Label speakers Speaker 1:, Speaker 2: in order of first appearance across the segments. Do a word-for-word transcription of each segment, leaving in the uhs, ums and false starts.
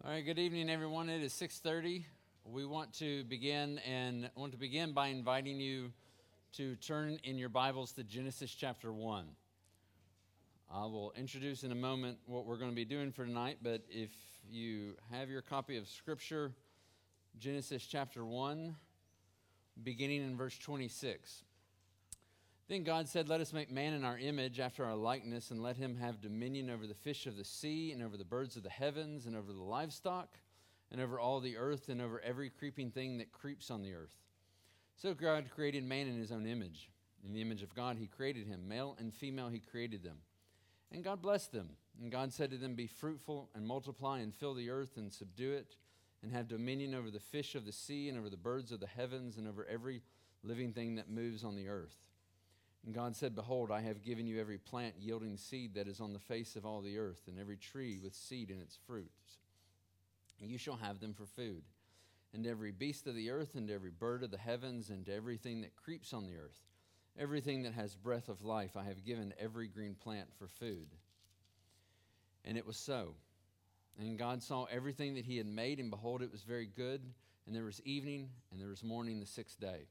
Speaker 1: All right, good evening, everyone. It is six thirty. We want to begin and want to begin by inviting you to turn in your Bibles to Genesis chapter one. I will introduce in a moment what we're going to be doing for tonight, but if you have your copy of Scripture, Genesis chapter one, beginning in verse twenty-six. Then God said, "Let us make man in our image, after our likeness, and let him have dominion over the fish of the sea, and over the birds of the heavens, and over the livestock, and over all the earth, and over every creeping thing that creeps on the earth." So God created man in his own image. In the image of God he created him. Male and female he created them. And God blessed them. And God said to them, "Be fruitful, and multiply, and fill the earth, and subdue it, and have dominion over the fish of the sea, and over the birds of the heavens, and over every living thing that moves on the earth." And God said, "Behold, I have given you every plant yielding seed that is on the face of all the earth, and every tree with seed in its fruits. And you shall have them for food. And every beast of the earth, and every bird of the heavens, and everything that creeps on the earth, everything that has breath of life, I have given every green plant for food." And it was so. And God saw everything that he had made, and behold, it was very good. And there was evening, and there was morning the sixth day.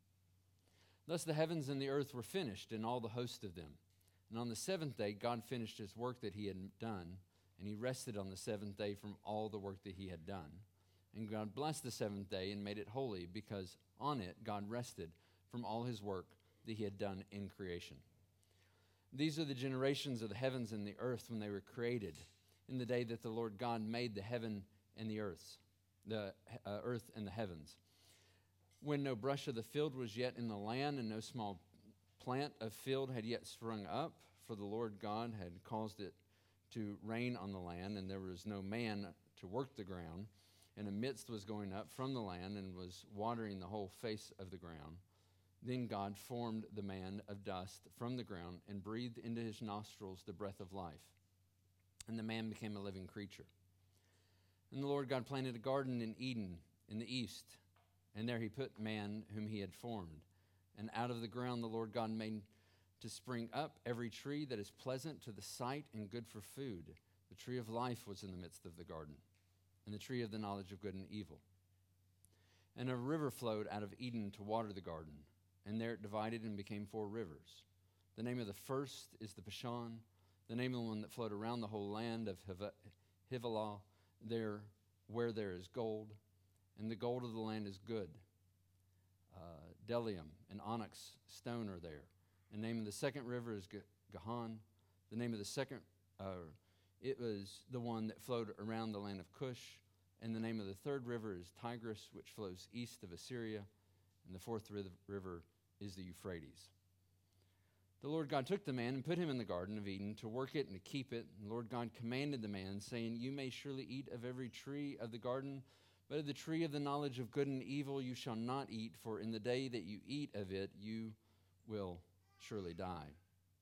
Speaker 1: Thus the heavens and the earth were finished, and all the host of them. And on the seventh day God finished his work that he had done, and he rested on the seventh day from all the work that he had done. And God blessed the seventh day and made it holy, because on it God rested from all his work that he had done in creation. These are the generations of the heavens and the earth when they were created, in the day that the Lord God made the heaven and the earth, the uh, earth and the heavens. When no brush of the field was yet in the land, and no small plant of field had yet sprung up, for the Lord God had caused it to rain on the land, and there was no man to work the ground, and a mist was going up from the land, and was watering the whole face of the ground. Then God formed the man of dust from the ground, and breathed into his nostrils the breath of life. And the man became a living creature. And the Lord God planted a garden in Eden in the east, and there he put man whom he had formed. And out of the ground the Lord God made to spring up every tree that is pleasant to the sight and good for food. The tree of life was in the midst of the garden, and the tree of the knowledge of good and evil. And a river flowed out of Eden to water the garden, and there it divided and became four rivers. The name of the first is the Pishon, the name of the one that flowed around the whole land of Havilah, there where there is gold. And the gold of the land is good. Uh, Bdellium and onyx stone are there. And the name of the second river is Gihon. The name of the second, uh, it was the one that flowed around the land of Cush. And the name of the third river is Tigris, which flows east of Assyria. And the fourth river is the Euphrates. The Lord God took the man and put him in the Garden of Eden to work it and to keep it. And the Lord God commanded the man, saying, "You may surely eat of every tree of the garden, but of the tree of the knowledge of good and evil you shall not eat, for in the day that you eat of it you will surely die."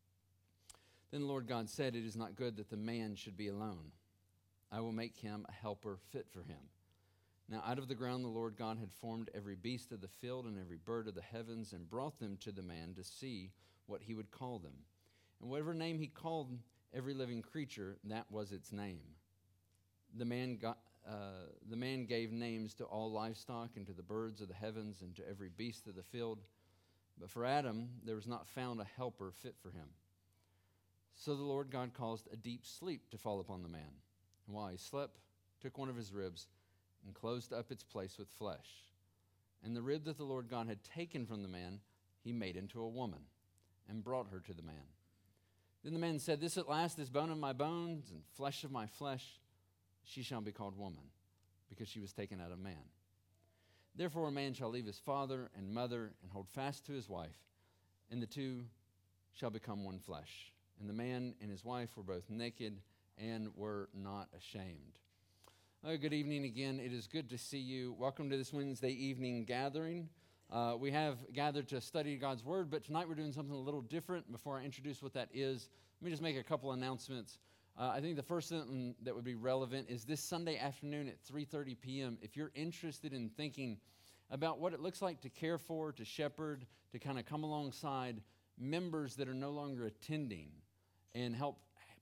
Speaker 1: Then the Lord God said, "It is not good that the man should be alone. I will make him a helper fit for him." Now out of the ground the Lord God had formed every beast of the field and every bird of the heavens, and brought them to the man to see what he would call them. And whatever name he called every living creature, that was its name. The man got Uh, the man gave names to all livestock, and to the birds of the heavens, and to every beast of the field. But for Adam there was not found a helper fit for him. So the Lord God caused a deep sleep to fall upon the man. And while he slept, took one of his ribs, and closed up its place with flesh. And the rib that the Lord God had taken from the man, he made into a woman, and brought her to the man. Then the man said, "This at last is bone of my bones, and flesh of my flesh. She shall be called woman, because she was taken out of man. Therefore a man shall leave his father and mother, and hold fast to his wife, and the two shall become one flesh. And the man and his wife were both naked, and were not ashamed." Oh, good evening again. It is good to see you. Welcome to this Wednesday evening gathering. Uh, we have gathered to study God's Word, but tonight we're doing something a little different. Before I introduce what that is, let me just make a couple announcements. Uh, I think the first thing that would be relevant is this Sunday afternoon at three thirty p.m. If you're interested in thinking about what it looks like to care for, to shepherd, to kind of come alongside members that are no longer attending and help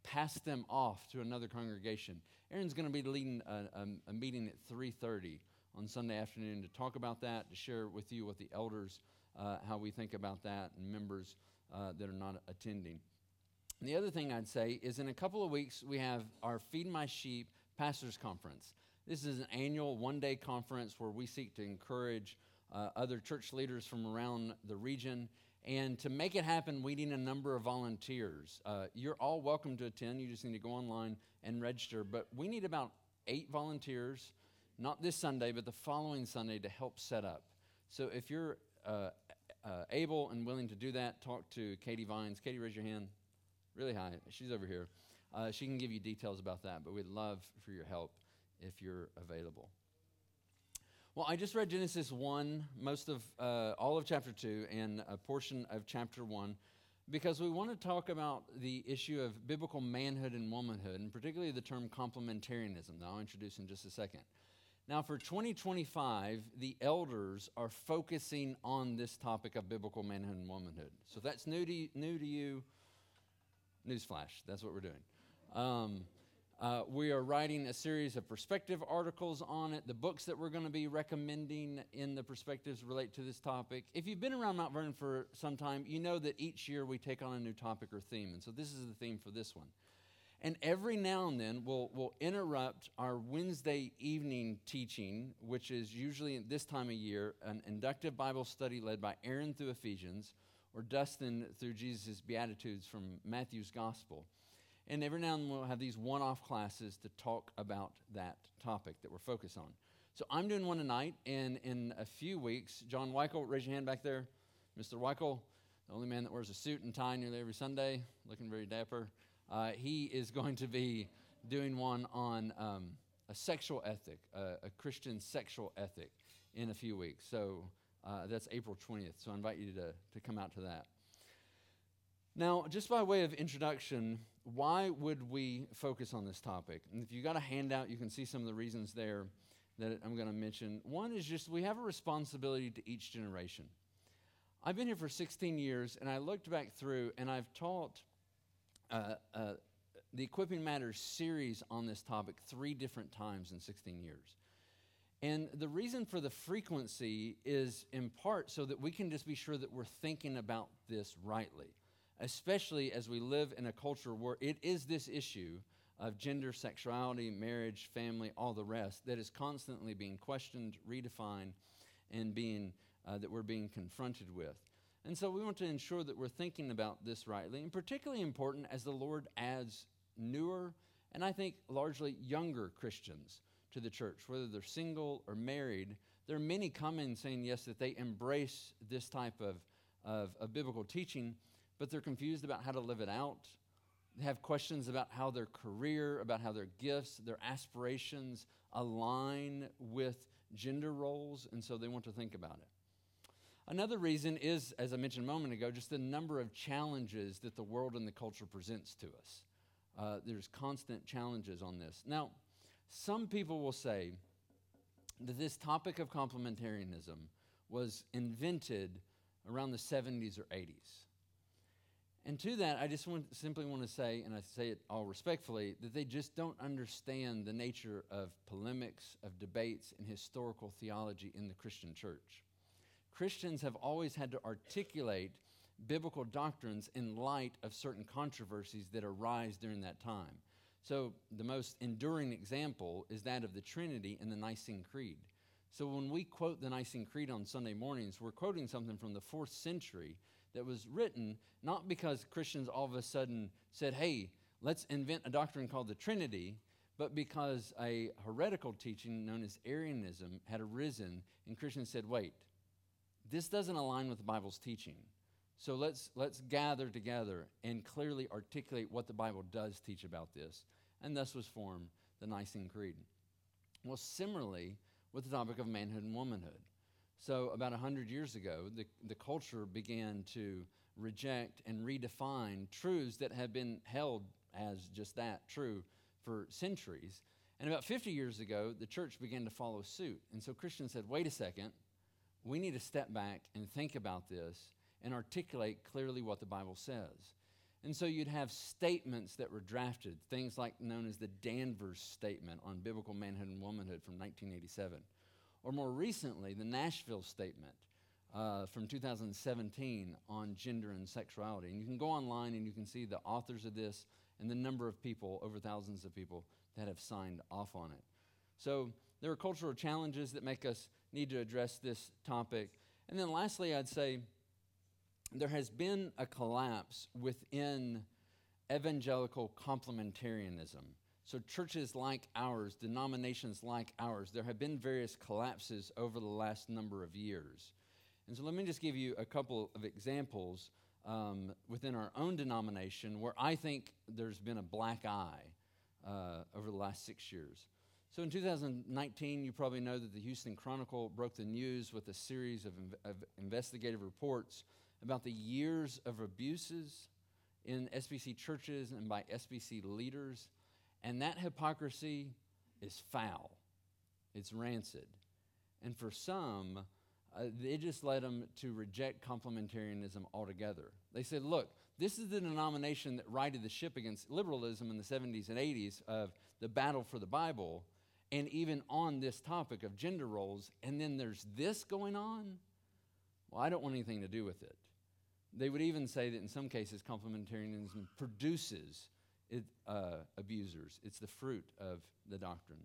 Speaker 1: pass them off to another congregation. Aaron's going to be leading a, a, a meeting at three thirty on Sunday afternoon to talk about that, to share with you what the elders, uh, how we think about that, and members uh, that are not attending. And the other thing I'd say is in a couple of weeks, we have our Feed My Sheep Pastors Conference. This is an annual one-day conference where we seek to encourage uh, other church leaders from around the region. And to make it happen, we need a number of volunteers. Uh, you're all welcome to attend. You just need to go online and register. But we need about eight volunteers, not this Sunday, but the following Sunday to help set up. So if you're uh, uh, able and willing to do that, talk to Katie Vines. Katie, raise your hand. Really high. She's over here. Uh, she can give you details about that, but we'd love for your help if you're available. Well, I just read Genesis one, most of, uh, all of chapter two, and a portion of chapter one, because we want to talk about the issue of biblical manhood and womanhood, and particularly the term complementarianism that I'll introduce in just a second. Now, for twenty twenty-five, the elders are focusing on this topic of biblical manhood and womanhood. So if that's new to you, new to you, newsflash, that's what we're doing. Um, uh, we are writing a series of perspective articles on it. The books that we're going to be recommending in the perspectives relate to this topic. If you've been around Mount Vernon for some time, you know that each year we take on a new topic or theme. And so this is the theme for this one. And every now and then we'll, we'll interrupt our Wednesday evening teaching, which is usually at this time of year, an inductive Bible study led by Aaron through Ephesians, or Dustin through Jesus' Beatitudes from Matthew's Gospel. And every now and then we'll have these one-off classes to talk about that topic that we're focused on. So I'm doing one tonight, and in a few weeks, John Weichel, raise your hand back there. Mister Weichel, the only man that wears a suit and tie nearly every Sunday, looking very dapper. Uh, he is going to be doing one on um, a sexual ethic, uh, a Christian sexual ethic, in a few weeks. So Uh, that's April twentieth, so I invite you to, to come out to that. Now, just by way of introduction, why would we focus on this topic? And if you got a handout, you can see some of the reasons there that I'm going to mention. One is just we have a responsibility to each generation. I've been here for sixteen years, and I looked back through, and I've taught uh, uh, the Equipping Matters series on this topic three different times in sixteen years. And the reason for the frequency is in part so that we can just be sure that we're thinking about this rightly, especially as we live in a culture where it is this issue of gender, sexuality, marriage, family, all the rest that is constantly being questioned, redefined, and being uh, that we're being confronted with. And so we want to ensure that we're thinking about this rightly, and particularly important as the Lord adds newer and I think largely younger Christians to the church, whether they're single or married. There are many coming saying, yes, that they embrace this type of, of, of biblical teaching, but they're confused about how to live it out. They have questions about how their career, about how their gifts, their aspirations align with gender roles, and so they want to think about it. Another reason is, as I mentioned a moment ago, just the number of challenges that the world and the culture presents to us. Uh, there's constant challenges on this. Now, some people will say that this topic of complementarianism was invented around the seventies or eighties. And to that, I just want, simply want to say, and I say it all respectfully, that they just don't understand the nature of polemics, of debates, and historical theology in the Christian church. Christians have always had to articulate biblical doctrines in light of certain controversies that arise during that time. So the most enduring example is that of the Trinity in the Nicene Creed. So when we quote the Nicene Creed on Sunday mornings, we're quoting something from the fourth century that was written not because Christians all of a sudden said, hey, let's invent a doctrine called the Trinity, but because a heretical teaching known as Arianism had arisen, and Christians said, wait, this doesn't align with the Bible's teaching. So let's let's gather together and clearly articulate what the Bible does teach about this. And thus was formed the Nicene Creed. Well, similarly, with the topic of manhood and womanhood. So about one hundred years ago, the, the culture began to reject and redefine truths that had been held as just that, true, for centuries. And about fifty years ago, the church began to follow suit. And so Christians said, wait a second, we need to step back and think about this and articulate clearly what the Bible says. And so you'd have statements that were drafted, things like known as the Danvers Statement on Biblical Manhood and Womanhood from nineteen eighty-seven. Or more recently, the Nashville Statement uh, from two thousand seventeen on gender and sexuality. And you can go online and you can see the authors of this and the number of people, over thousands of people, that have signed off on it. So there are cultural challenges that make us need to address this topic. And then lastly, I'd say there has been a collapse within evangelical complementarianism. So churches like ours, denominations like ours, there have been various collapses over the last number of years. And so let me just give you a couple of examples um, within our own denomination where I think there's been a black eye uh, over the last six years. So in two thousand nineteen, you probably know that the Houston Chronicle broke the news with a series of, inv- of investigative reports about the years of abuses in S B C churches and by S B C leaders. And that hypocrisy is foul. It's rancid. And for some, uh, it just led them to reject complementarianism altogether. They said, look, this is the denomination that righted the ship against liberalism in the seventies and eighties of the battle for the Bible, and even on this topic of gender roles, and then there's this going on? Well, I don't want anything to do with it. They would even say that in some cases, complementarianism produces it, uh, abusers. It's the fruit of the doctrine.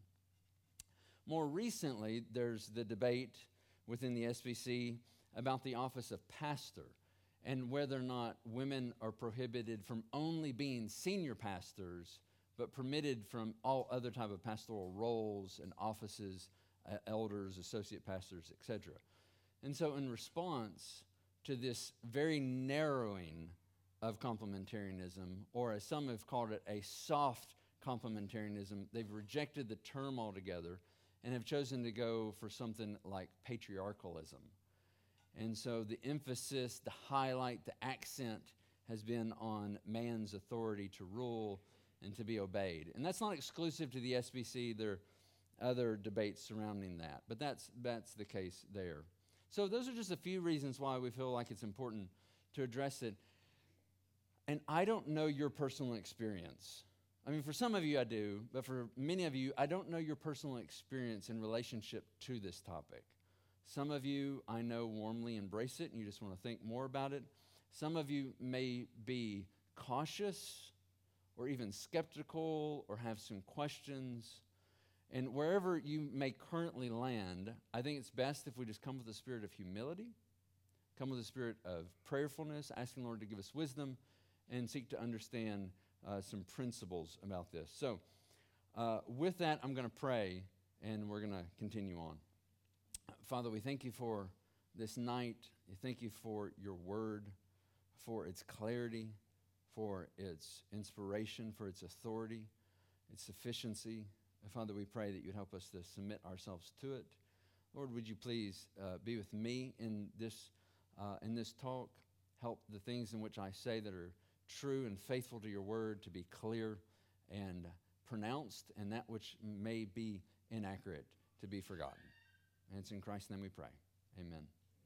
Speaker 1: More recently, there's the debate within the S B C about the office of pastor and whether or not women are prohibited from only being senior pastors, but permitted from all other type of pastoral roles and offices, uh, elders, associate pastors, et cetera. And so in response to this very narrowing of complementarianism, or as some have called it, a soft complementarianism, they've rejected the term altogether and have chosen to go for something like patriarchalism. And so the emphasis, the highlight, the accent has been on man's authority to rule and to be obeyed. And that's not exclusive to the S B C. There are other debates surrounding that, but that's that's the case there. So those are just a few reasons why we feel like it's important to address it. And I don't know your personal experience. I mean, for some of you I do, but for many of you, I don't know your personal experience in relationship to this topic. Some of you, I know, warmly embrace it, and you just want to think more about it. Some of you may be cautious or even skeptical or have some questions. And wherever you may currently land, I think it's best if we just come with a spirit of humility, come with a spirit of prayerfulness, asking the Lord to give us wisdom, and seek to understand uh, some principles about this. So uh, with that, I'm going to pray, and we're going to continue on. Father, we thank you for this night. We thank you for your word, for its clarity, for its inspiration, for its authority, its sufficiency. Father, we pray that you'd help us to submit ourselves to it. Lord, would you please uh, be with me in this uh, in this talk. Help the things in which I say that are true and faithful to your word to be clear and pronounced, and that which may be inaccurate to be forgotten. And it's in Christ's name we pray. Amen.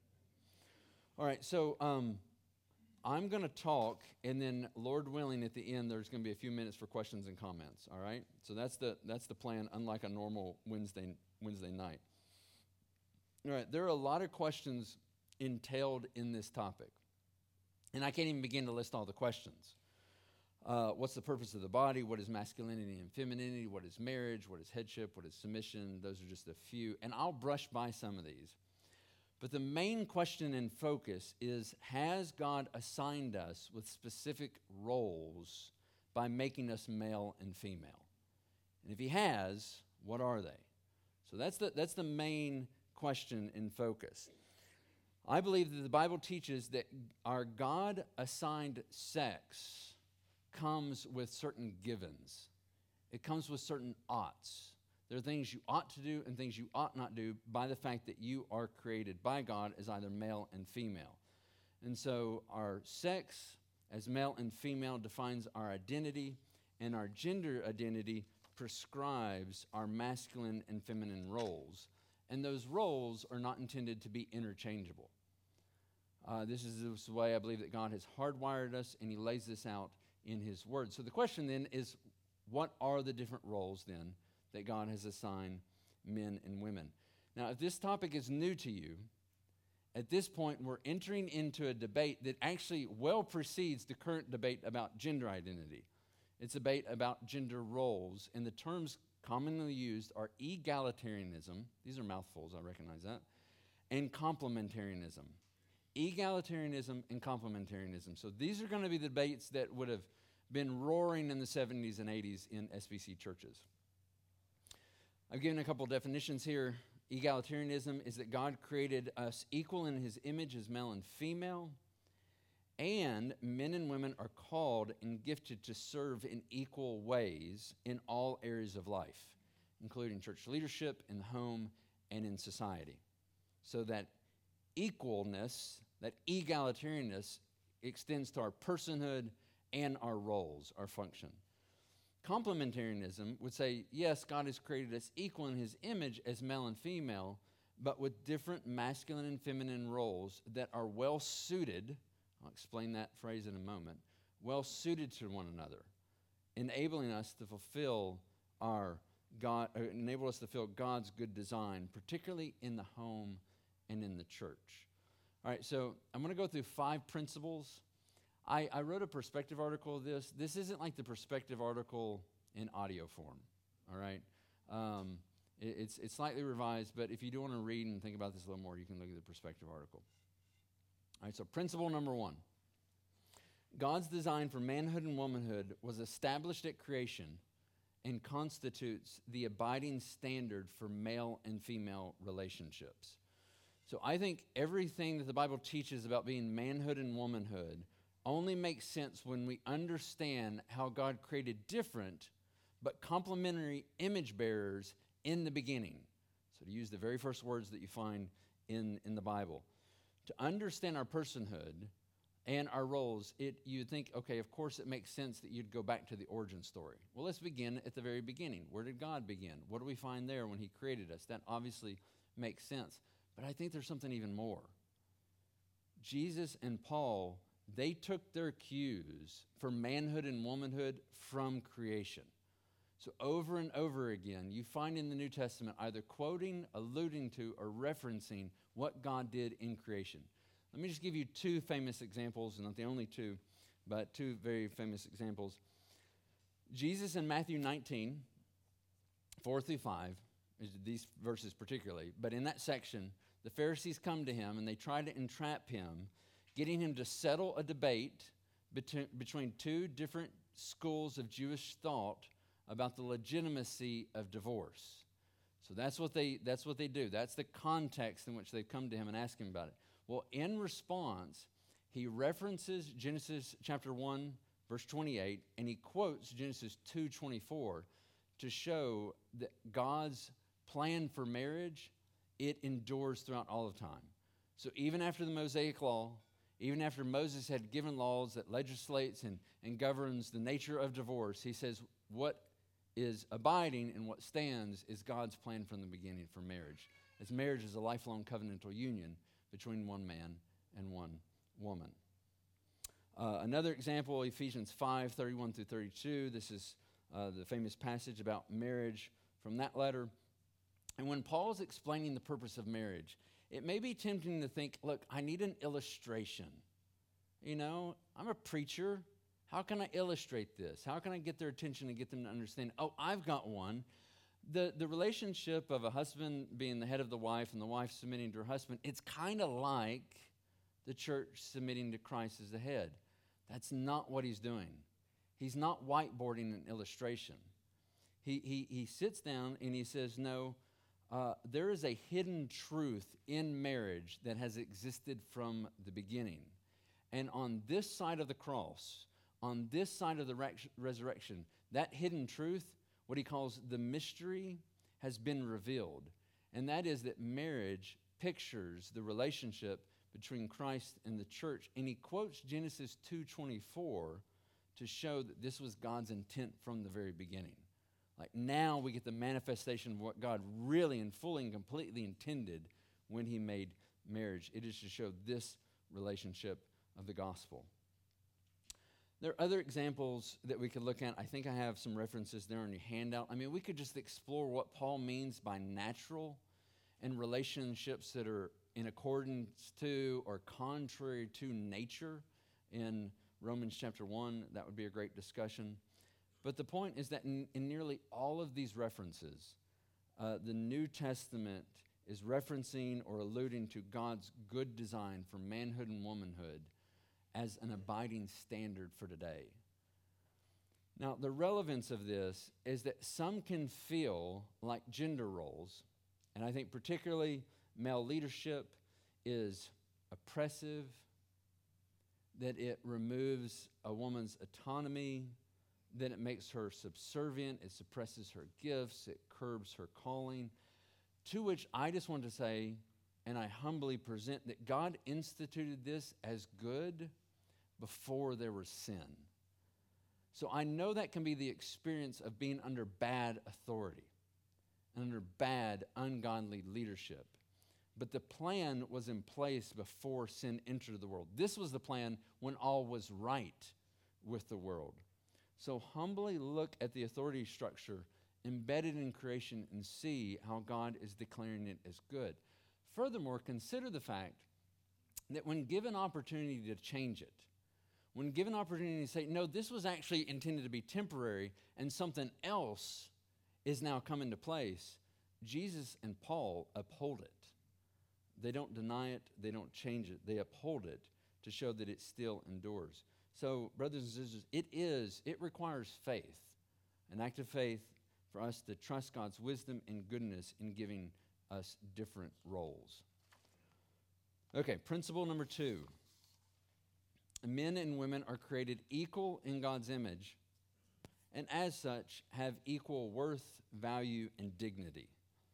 Speaker 1: All right, so um, I'm going to talk, and then, Lord willing, at the end, there's going to be a few minutes for questions and comments, all right? So that's the that's the plan, unlike a normal Wednesday Wednesday night. All right, there are a lot of questions entailed in this topic, and I can't even begin to list all the questions. Uh, what's the purpose of the body? What is masculinity and femininity? What is marriage? What is headship? What is submission? Those are just a few, and I'll brush by some of these. But the main question and focus is, has God assigned us with specific roles by making us male and female? And if he has, what are they? So that's the, that's the main question in focus. I believe that the Bible teaches that our God-assigned sex comes with certain givens. It comes with certain oughts. There are things you ought to do and things you ought not do by the fact that you are created by God as either male and female. And so our sex as male and female defines our identity, and our gender identity prescribes our masculine and feminine roles. And those roles are not intended to be interchangeable. Uh, this is this way I believe that God has hardwired us, and he lays this out in his word. So the question then is, what are the different roles then that God has assigned men and women? Now, if this topic is new to you, at this point we're entering into a debate that actually well precedes the current debate about gender identity. It's a debate about gender roles, and the terms commonly used are egalitarianism, these are mouthfuls, I recognize that, and complementarianism. Egalitarianism and complementarianism. So these are going to be the debates that would have been roaring in the seventies and eighties in S B C churches. I've given a couple definitions here. Egalitarianism is that God created us equal in his image as male and female, and men and women are called and gifted to serve in equal ways in all areas of life, including church leadership, in the home, and in society. So that equalness, that egalitarianness, extends to our personhood and our roles, our function. Complementarianism would say, yes, God has created us equal in his image as male and female, but with different masculine and feminine roles that are well suited, I'll explain that phrase in a moment, well suited to one another, enabling us to fulfill our God, uh, enable us to fulfill God's good design, particularly in the home and in the church. All right, so I'm going to go through five principles. I, I wrote a perspective article of this. This isn't like the perspective article in audio form, all right? Um, it, it's, it's slightly revised, but if you do want to read and think about this a little more, you can look at the perspective article. All right, so principle number one. God's design for manhood and womanhood was established at creation and constitutes the abiding standard for male and female relationships. So I think everything that the Bible teaches about being manhood and womanhood only makes sense when we understand how God created different but complementary image bearers in the beginning. So to use the very first words that you find in, in the Bible. To understand our personhood and our roles, it you'd think, okay, of course it makes sense that you'd go back to the origin story. Well, let's begin at the very beginning. Where did God begin? What do we find there when he created us? That obviously makes sense. But I think there's something even more. Jesus and Paul, they took their cues for manhood and womanhood from creation. So over and over again, you find in the New Testament either quoting, alluding to, or referencing what God did in creation. Let me just give you two famous examples, not the only two, but two very famous examples. Jesus in Matthew nineteen, four through five, these verses particularly, but in that section, the Pharisees come to him and they try to entrap him, getting him to settle a debate between, between two different schools of Jewish thought about the legitimacy of divorce. So that's what they that's what they do. That's the context in which they come to him and ask him about it. Well, in response, he references Genesis chapter one, verse twenty-eight, and he quotes Genesis two twenty-four to show that God's plan for marriage, it endures throughout all of time. So even after the Mosaic law, even after Moses had given laws that legislates and, and governs the nature of divorce, he says what is abiding and what stands is God's plan from the beginning for marriage. As marriage is a lifelong covenantal union between one man and one woman. Uh, another example, Ephesians five, thirty-one through thirty-two. This is uh, the famous passage about marriage from that letter. And when Paul's explaining the purpose of marriage, it may be tempting to think, look, I need an illustration. You know, I'm a preacher. How can I illustrate this? How can I get their attention and get them to understand, oh, I've got one. The, the relationship of a husband being the head of the wife and the wife submitting to her husband, it's kind of like the church submitting to Christ as the head. That's not what he's doing. He's not whiteboarding an illustration. He, he, he sits down and he says, no, uh, there is a hidden truth in marriage that has existed from the beginning. And on this side of the cross, on this side of the re- resurrection, that hidden truth, what he calls the mystery, has been revealed. And that is that marriage pictures the relationship between Christ and the church. And he quotes Genesis two twenty-four to show that this was God's intent from the very beginning. Like now we get the manifestation of what God really and fully and completely intended when he made marriage. It is to show this relationship of the gospel. There are other examples that we could look at. I think I have some references there on your handout. I mean, we could just explore what Paul means by natural and relationships that are in accordance to or contrary to nature in Romans chapter one. That would be a great discussion. But the point is that in, in nearly all of these references, uh, the New Testament is referencing or alluding to God's good design for manhood and womanhood as an abiding standard for today. Now, the relevance of this is that some can feel like gender roles, and I think particularly male leadership is oppressive, that it removes a woman's autonomy, that it makes her subservient, it suppresses her gifts, it curbs her calling. To which I just want to say, and I humbly present, that God instituted this as good before there was sin. So I know that can be the experience of being under bad authority, under bad, ungodly leadership. But the plan was in place before sin entered the world. This was the plan when all was right with the world. So humbly look at the authority structure embedded in creation and see how God is declaring it as good. Furthermore, consider the fact that when given opportunity to change it, when given opportunity to say, no, this was actually intended to be temporary and something else is now come into place, Jesus and Paul uphold it. They don't deny it, they don't change it, they uphold it to show that it still endures. So, brothers and sisters, it is, it requires faith, an act of faith for us to trust God's wisdom and goodness in giving us different roles. Okay, principle number two. Men and women are created equal in God's image, and as such have equal worth, value, and dignity.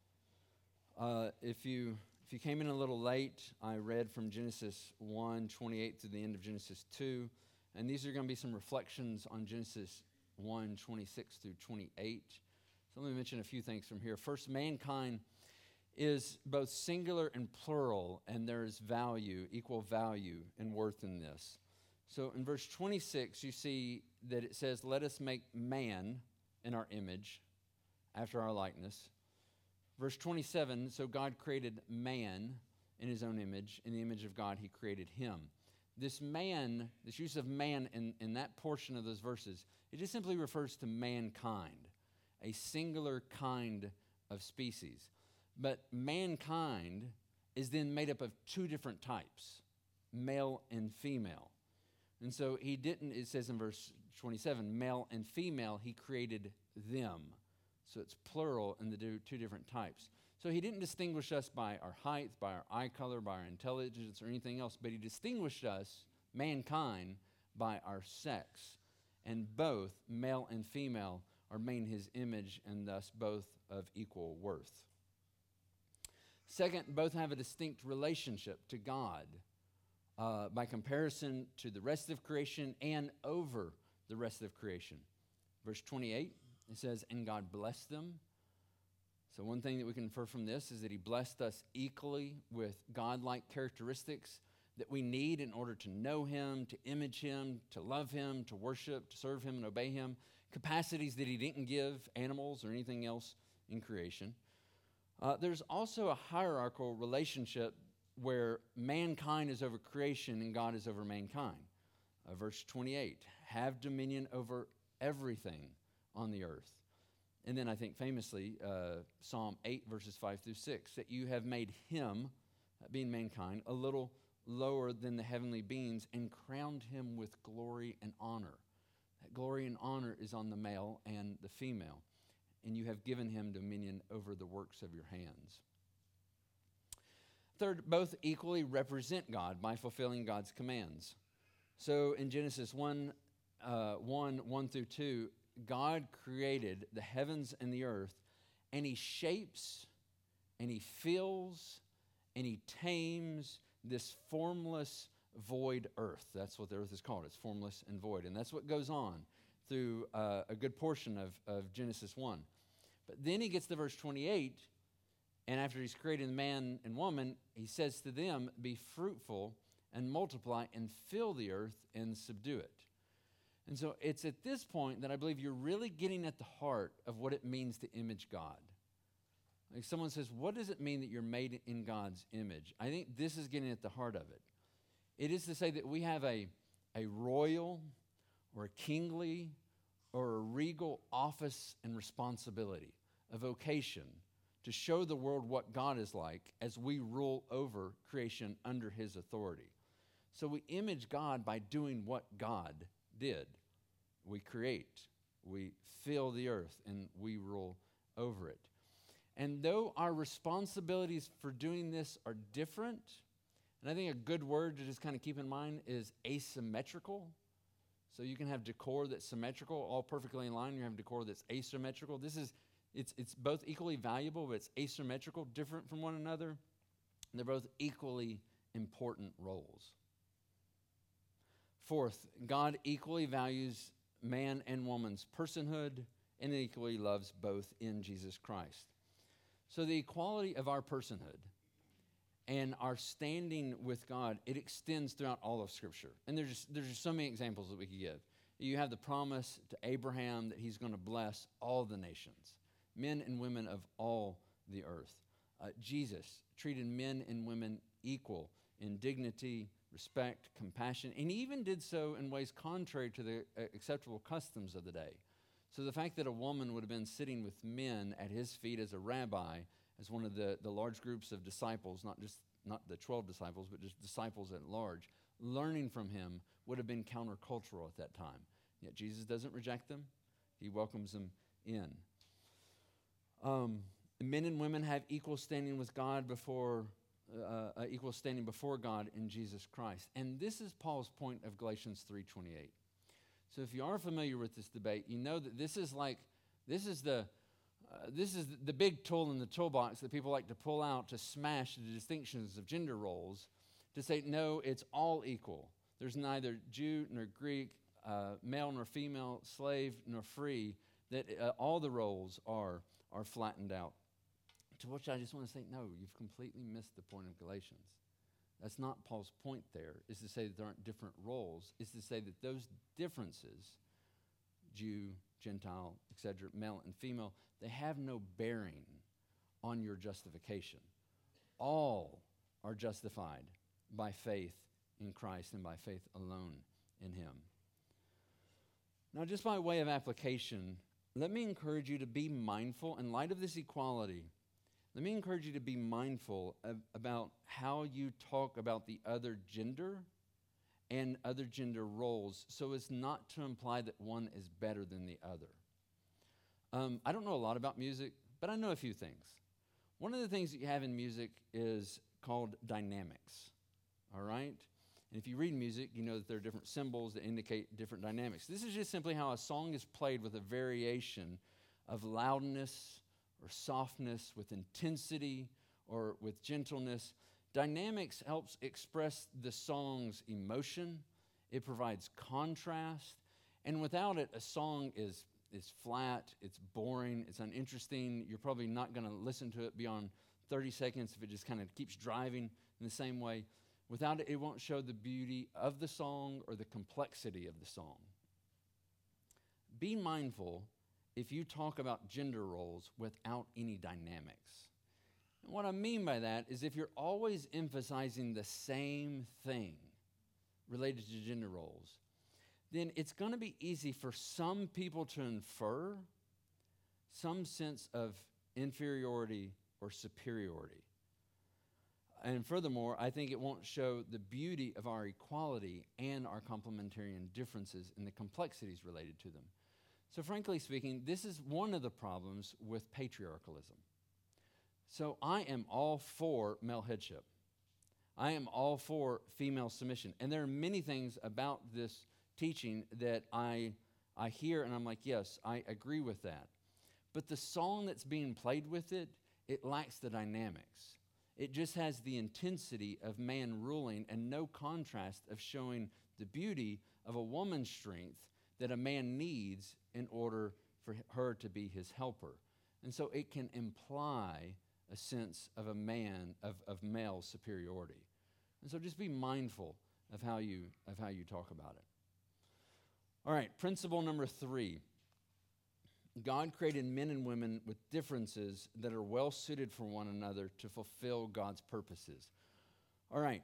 Speaker 1: Uh, if you if you came in a little late, I read from Genesis one twenty-eight to the end of Genesis two, and these are going to be some reflections on Genesis one twenty-six through twenty-eight. So let me mention a few things from here. First, mankind is both singular and plural, and there is value, equal value and worth in this. So in verse twenty-six, you see that it says, let us make man in our image, after our likeness. Verse twenty-seven, so God created man in his own image. In the image of God, he created him. This man, this use of man in, in that portion of those verses, it just simply refers to mankind, a singular kind of species. But mankind is then made up of two different types, male and female. And so he didn't, it says in verse twenty-seven, male and female, he created them. So it's plural in the two different types. So he didn't distinguish us by our height, by our eye color, by our intelligence, or anything else, but he distinguished us, mankind, by our sex. And both, male and female, are made in his image and thus both of equal worth. Second, both have a distinct relationship to God uh, by comparison to the rest of creation and over the rest of creation. Verse twenty-eight, it says, and God blessed them. So one thing that we can infer from this is that he blessed us equally with God-like characteristics that we need in order to know him, to image him, to love him, to worship, to serve him and obey him, capacities that he didn't give animals or anything else in creation. Uh, there's also a hierarchical relationship where mankind is over creation and God is over mankind. Uh, verse twenty-eight, have dominion over everything on the earth. And then I think famously, uh, Psalm eight, verses five through six, that you have made him, being mankind, a little lower than the heavenly beings and crowned him with glory and honor. That glory and honor is on the male and the female. And you have given him dominion over the works of your hands. Third, both equally represent God by fulfilling God's commands. So in Genesis one, uh, one, one through two, God created the heavens and the earth, and he shapes, and he fills, and he tames this formless, void earth. That's what the earth is called. It's formless and void. And that's what goes on through uh, a good portion of, of Genesis one. But then he gets to verse twenty-eight, and after he's created man and woman, he says to them, be fruitful and multiply and fill the earth and subdue it. And so it's at this point that I believe you're really getting at the heart of what it means to image God. Like someone says, what does it mean that you're made in God's image? I think this is getting at the heart of it. It is to say that we have a, a royal or a kingly or a regal office and responsibility, a vocation to show the world what God is like as we rule over creation under his authority. So we image God by doing what God did. We create, we fill the earth, and we rule over it. And though our responsibilities for doing this are different, and I think a good word to just kind of keep in mind is asymmetrical. So you can have decor that's symmetrical, all perfectly in line. You have decor that's asymmetrical. This is, it's, it's both equally valuable, but it's asymmetrical, different from one another. And they're both equally important roles. Fourth, God equally values man and woman's personhood and equally loves both in Jesus Christ. So the equality of our personhood and our standing with God, it extends throughout all of Scripture. And there's just, there's just so many examples that we could give. You have the promise to Abraham that he's going to bless all the nations, men and women of all the earth. Uh, Jesus treated men and women equal in dignity, respect, compassion, and he even did so in ways contrary to the uh, acceptable customs of the day. So the fact that a woman would have been sitting with men at his feet as a rabbi, as one of the, the large groups of disciples, not just not the twelve disciples, but just disciples at large, learning from him would have been countercultural at that time. Yet Jesus doesn't reject them. He welcomes them in. Um, men and women have equal standing with God before, uh, uh, equal standing before God in Jesus Christ. And this is Paul's point of Galatians three twenty-eight. So if you are familiar with this debate, you know that this is like, this is the, uh, this is the big tool in the toolbox that people like to pull out to smash the distinctions of gender roles, to say, no, it's all equal. There's neither Jew nor Greek, uh, male nor female, slave nor free, that uh, all the roles are, are flattened out. To which I just want to say, no, you've completely missed the point of Galatians. That's not Paul's point there, is to say that there aren't different roles. It's to say that those differences, Jew, Gentile, et cetera, male and female, they have no bearing on your justification. All are justified by faith in Christ and by faith alone in him. Now, just by way of application, let me encourage you to be mindful, in light of this equality, let me encourage you to be mindful of, about how you talk about the other gender and other gender roles, so as not to imply that one is better than the other. Um, I don't know a lot about music, but I know a few things. One of the things that you have in music is called dynamics, all right? And if you read music, you know that there are different symbols that indicate different dynamics. This is just simply how a song is played with a variation of loudness or softness, with intensity or with gentleness. Dynamics helps express the song's emotion. It provides contrast. And without it, a song is, is flat, it's boring, it's uninteresting. You're probably not going to listen to it beyond thirty seconds if it just kind of keeps driving in the same way. Without it, it won't show the beauty of the song or the complexity of the song. Be mindful if you talk about gender roles without any dynamics. And what I mean by that is if you're always emphasizing the same thing related to gender roles, then it's going to be easy for some people to infer some sense of inferiority or superiority. And furthermore, I think it won't show the beauty of our equality and our complementarian differences and the complexities related to them. So frankly speaking, this is one of the problems with patriarchalism. So I am all for male headship. I am all for female submission. And there are many things about this teaching that I, I hear and I'm like, yes, I agree with that. But the song that's being played with it, it lacks the dynamics. It just has the intensity of man ruling and no contrast of showing the beauty of a woman's strength that a man needs in order for her to be his helper. And so it can imply a sense of a man, of, of male superiority. And so just be mindful of how you of how you talk about it. All right, principle number three. God created men and women with differences that are well suited for one another to fulfill God's purposes. All right,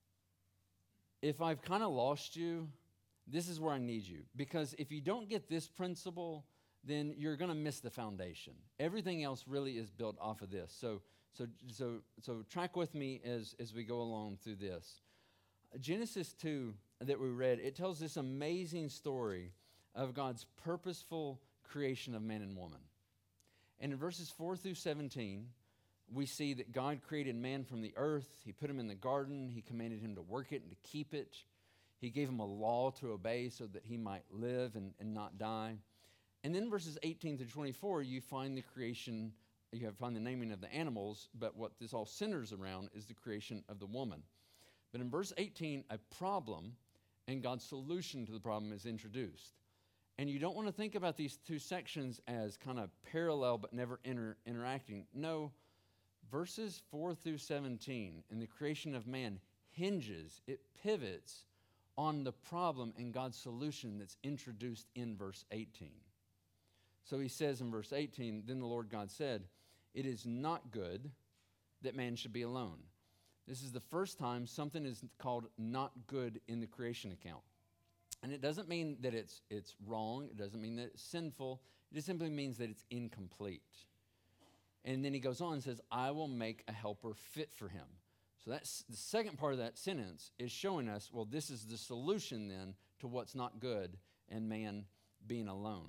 Speaker 1: if I've kind of lost you, this is where I need you. Because if you don't get this principle, then you're going to miss the foundation. Everything else really is built off of this. So so so so track with me as, as we go along through this. Genesis two that we read, it tells this amazing story of God's purposeful creation of man and woman. And in verses four through seventeen, we see that God created man from the earth. He put him in the garden. He commanded him to work it and to keep it. He gave him a law to obey so that he might live and, and not die. And then verses eighteen through twenty-four, you find the creation, you have find the naming of the animals, but what this all centers around is the creation of the woman. But in verse eighteen, a problem and God's solution to the problem is introduced. And you don't want to think about these two sections as kind of parallel but never inter- interacting. No, verses four through seventeen in the creation of man hinges, it pivots on the problem and God's solution that's introduced in verse eighteen. So he says in verse eighteen, then the Lord God said, it is not good that man should be alone. This is the first time something is called not good in the creation account. And it doesn't mean that it's it's wrong. It doesn't mean that it's sinful. It just simply means that it's incomplete. And then he goes on and says, I will make a helper fit for him. So that's the second part of that sentence is showing us, well, this is the solution then to what's not good and man being alone.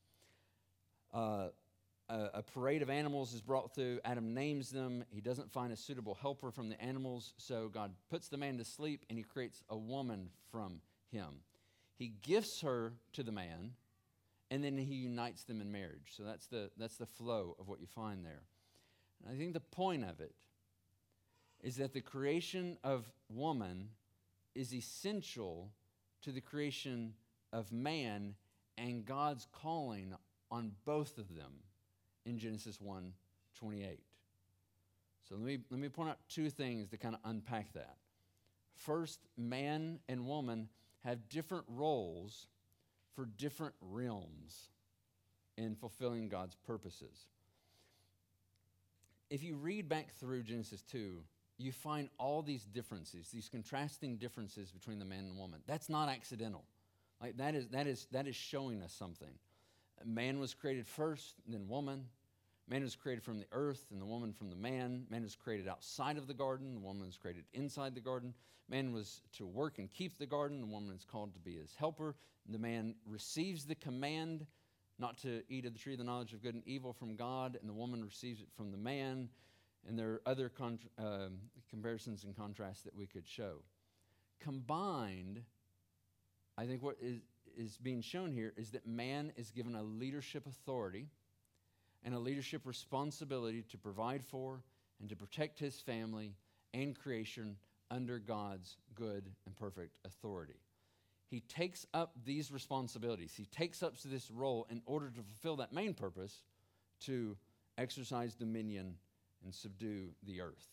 Speaker 1: Uh, a, a parade of animals is brought through. Adam names them. He doesn't find a suitable helper from the animals, so God puts the man to sleep and he creates a woman from him. He gifts her to the man, and then he unites them in marriage. So that's the that's the flow of what you find there. And I think the point of it is that the creation of woman is essential to the creation of man and God's calling on both of them in Genesis one twenty-eight. So let me let me point out two things to kind of unpack that. First, man and woman have different roles for different realms in fulfilling God's purposes. If you read back through Genesis two, you find all these differences, these contrasting differences between the man and woman. That's not accidental. Like that is that is that is showing us something. Man was created first, then woman. Man was created from the earth, and the woman from the man. Man was created outside of the garden. The woman was created inside the garden. Man was to work and keep the garden. The woman is called to be his helper. The man receives the command not to eat of the tree of the knowledge of good and evil from God, and the woman receives it from the man. And there are other contra- uh, comparisons and contrasts that we could show. Combined, I think what is, is being shown here is that man is given a leadership authority and a leadership responsibility to provide for and to protect his family and creation under God's good and perfect authority. He takes up these responsibilities. He takes up this role in order to fulfill that main purpose, to exercise dominion and subdue the earth.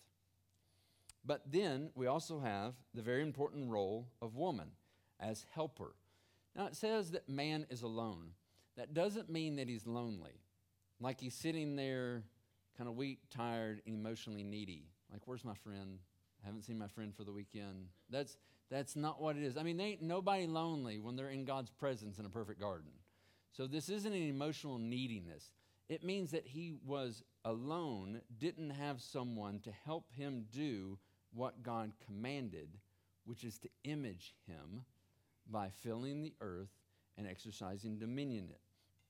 Speaker 1: But then we also have the very important role of woman as helper. Now it says that man is alone. That doesn't mean that he's lonely. Like he's sitting there kind of weak, tired, and emotionally needy. Like, where's my friend? I haven't seen my friend for the weekend. That's that's not what it is. I mean, there ain't nobody lonely when they're in God's presence in a perfect garden. So this isn't an emotional neediness. It means that he was alone, didn't have someone to help him do what God commanded, which is to image him by filling the earth and exercising dominion in it.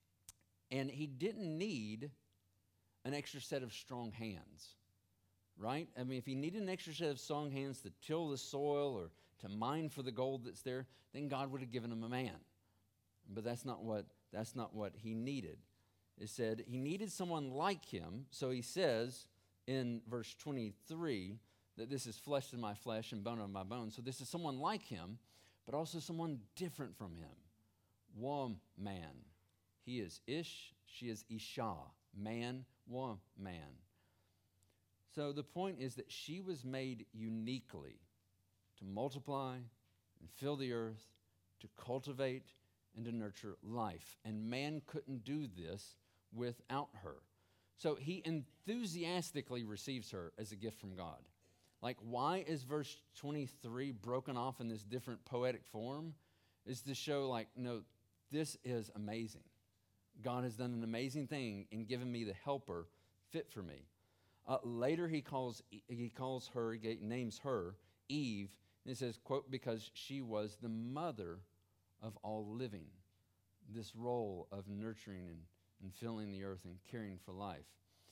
Speaker 1: And he didn't need an extra set of strong hands, right? I mean, if he needed an extra set of strong hands to till the soil or to mine for the gold that's there, then God would have given him a man. But that's not what that's not what he needed. It said he needed someone like him. So he says in verse twenty-three that this is flesh of my flesh and bone of my bones. So this is someone like him, but also someone different from him. Woman. He is Ish, she is Isha. Man, woman. So the point is that she was made uniquely to multiply and fill the earth, to cultivate and to nurture life. And man couldn't do this without her. So he enthusiastically receives her as a gift from God. Like, why is verse twenty-three broken off in this different poetic form? Is to show, like, no, this is amazing. God has done an amazing thing in giving me the helper fit for me. Uh, later he calls he calls her, he names her Eve, and it says, quote, because she was the mother of all living. This role of nurturing and, and filling the earth and caring for life.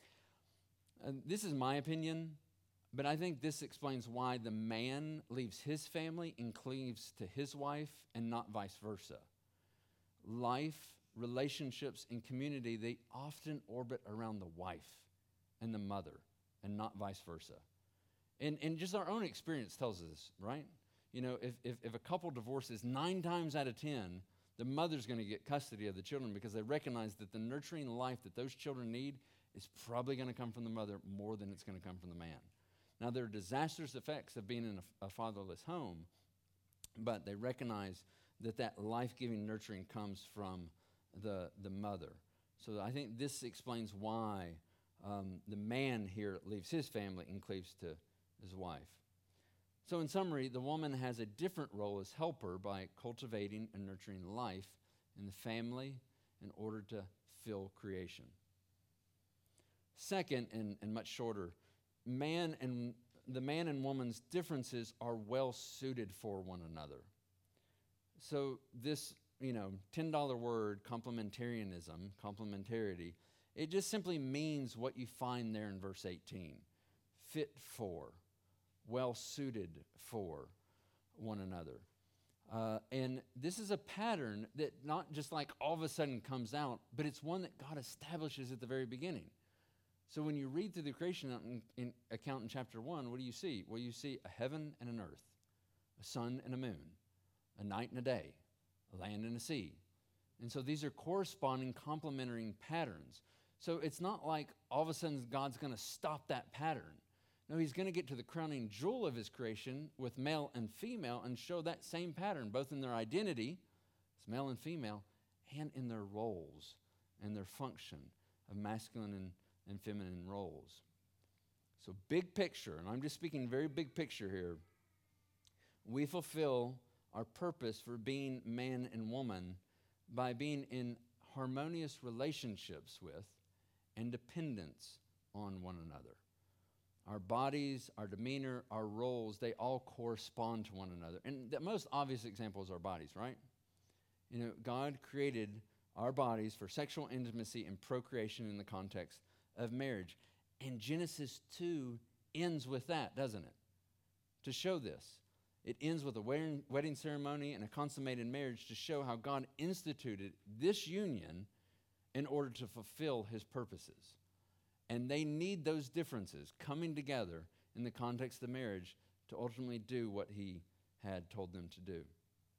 Speaker 1: And this is my opinion, but I think this explains why the man leaves his family and cleaves to his wife and not vice versa. Life, relationships, and community, they often orbit around the wife and the mother and not vice versa. And, and just our own experience tells us, right? You know, if, if, if a couple divorces, nine times out of ten, the mother's going to get custody of the children because they recognize that the nurturing life that those children need is probably going to come from the mother more than it's going to come from the man. Now, there are disastrous effects of being in a, a fatherless home, but they recognize that that life-giving nurturing comes from the, the mother. So I think this explains why um, the man here leaves his family and cleaves to his wife. So in summary, the woman has a different role as helper by cultivating and nurturing life in the family in order to fill creation. Second, and, and much shorter, man and the man and woman's differences are well suited for one another. So this, you know, ten dollar word, complementarianism, complementarity, it just simply means what you find there in verse eighteen. Fit for, well suited for one another. Uh, and this is a pattern that not just like all of a sudden comes out, but it's one that God establishes at the very beginning. So when you read through the creation in, in account in chapter one, what do you see? Well, you see a heaven and an earth, a sun and a moon, a night and a day, a land and a sea. And so these are corresponding complementary patterns. So it's not like all of a sudden God's going to stop that pattern. No, he's going to get to the crowning jewel of his creation with male and female and show that same pattern, both in their identity, as male and female, and in their roles and their function of masculine and and feminine roles. So big picture, and I'm just speaking very big picture here, we fulfill our purpose for being man and woman by being in harmonious relationships with and dependence on one another. Our bodies, our demeanor, our roles, they all correspond to one another. And the most obvious example is our bodies, right? You know, God created our bodies for sexual intimacy and procreation in the context of marriage. And Genesis two ends with that, doesn't it? To show this. It ends with a wedding, wedding ceremony and a consummated marriage to show how God instituted this union in order to fulfill his purposes. And they need those differences coming together in the context of marriage to ultimately do what he had told them to do.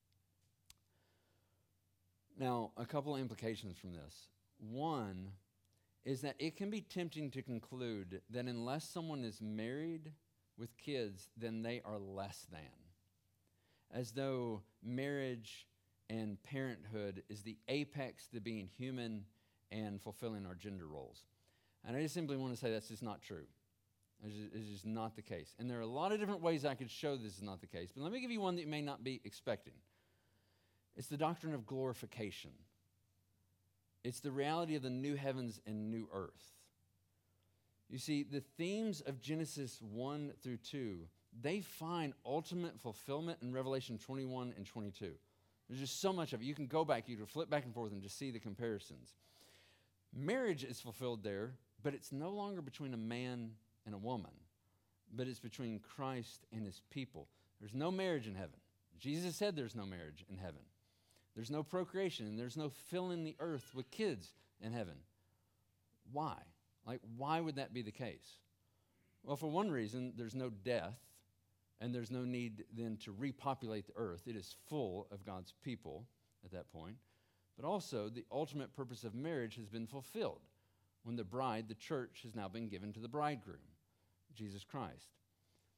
Speaker 1: Now, a couple of implications from this. One is that it can be tempting to conclude that unless someone is married with kids, then they are less than. As though marriage and parenthood is the apex to being human and fulfilling our gender roles. And I just simply want to say that's just not true. It's just, it's just not the case. And there are a lot of different ways I could show this is not the case, but let me give you one that you may not be expecting. It's the doctrine of glorification. It's the reality of the new heavens and new earth. You see, the themes of Genesis one through two, they find ultimate fulfillment in Revelation twenty-one and twenty-two. There's just so much of it. You can go back, you can flip back and forth and just see the comparisons. Marriage is fulfilled there, but it's no longer between a man and a woman, but it's between Christ and his people. There's no marriage in heaven. Jesus said there's no marriage in heaven. There's no procreation, and there's no filling the earth with kids in heaven. Why? Like, why would that be the case? Well, for one reason, there's no death, and there's no need then to repopulate the earth. It is full of God's people at that point. But also, the ultimate purpose of marriage has been fulfilled when the bride, the church, has now been given to the bridegroom, Jesus Christ.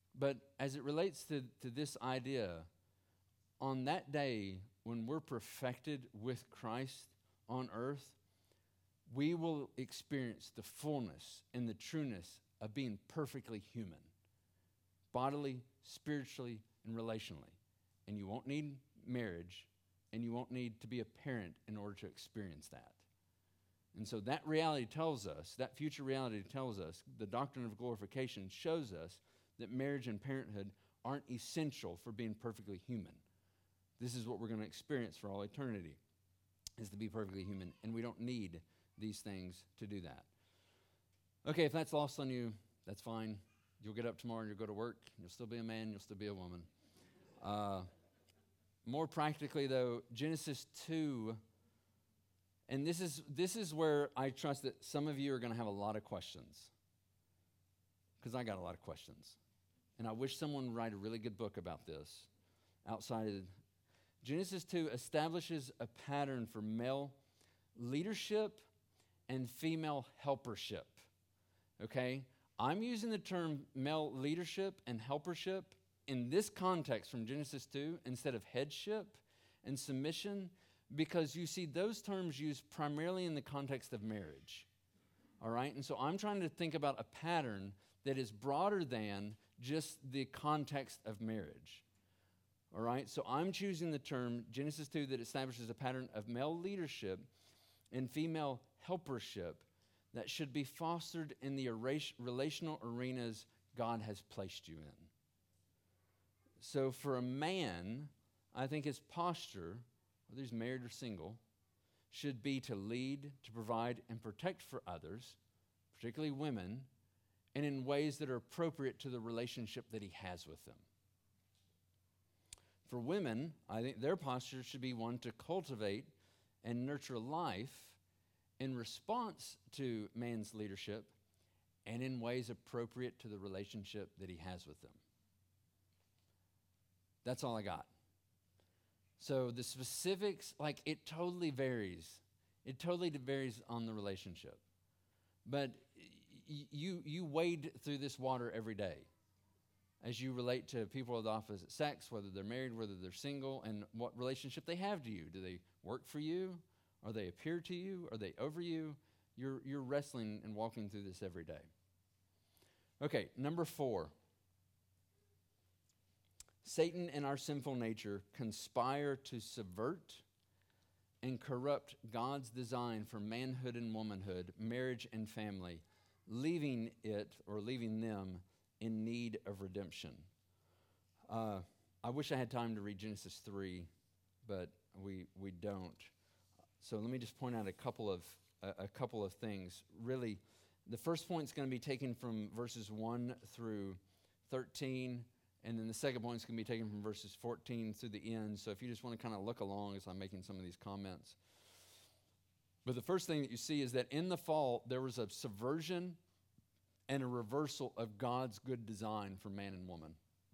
Speaker 1: But as it relates to, to this idea, on that day when we're perfected with Christ on earth, we will experience the fullness and the trueness of being perfectly human, bodily, spiritually, and relationally. And you won't need marriage, and you won't need to be a parent in order to experience that. And so that reality tells us, that future reality tells us, the doctrine of glorification shows us that marriage and parenthood aren't essential for being perfectly human. This is what we're going to experience for all eternity, is to be perfectly human, and we don't need these things to do that. Okay, if that's lost on you, that's fine. You'll get up tomorrow and you'll go to work. You'll still be a man. You'll still be a woman. Uh, more practically, though, Genesis two, and this is this is where I trust that some of you are going to have a lot of questions, because I got a lot of questions. And I wish someone would write a really good book about this. Outside of Genesis two establishes a pattern for male leadership and female helpership. Okay? I'm using the term male leadership and helpership in this context from Genesis two instead of headship and submission, because you see those terms used primarily in the context of marriage. All right? And so I'm trying to think about a pattern that is broader than just the context of marriage. All right? So I'm choosing the term Genesis two that establishes a pattern of male leadership and female helpership that should be fostered in the relational arenas God has placed you in. So for a man, I think his posture, whether he's married or single, should be to lead, to provide, and protect for others, particularly women, and in ways that are appropriate to the relationship that he has with them. For women, I think their posture should be one to cultivate and nurture life in response to man's leadership and in ways appropriate to the relationship that he has with them. That's all I got. So the specifics, like, it totally varies. It totally varies on the relationship. But y- you you wade through this water every day as you relate to people of the opposite sex, whether they're married, whether they're single, and what relationship they have to you. Do they work for you? Are they appear to you? Are they over you? You're, you're wrestling and walking through this every day. Okay, number four. Satan and our sinful nature conspire to subvert and corrupt God's design for manhood and womanhood, marriage and family, leaving it or leaving them in need of redemption. Uh, I wish I had time to read Genesis three, but we we don't. So let me just point out a couple of a, a couple of things. Really, the first point is going to be taken from verses one through thirteen, and then the second point is going to be taken from verses fourteen through the end. So if you just want to kind of look along as I'm making some of these comments. But the first thing that you see is that in the fall, there was a subversion and a reversal of God's good design for man and woman.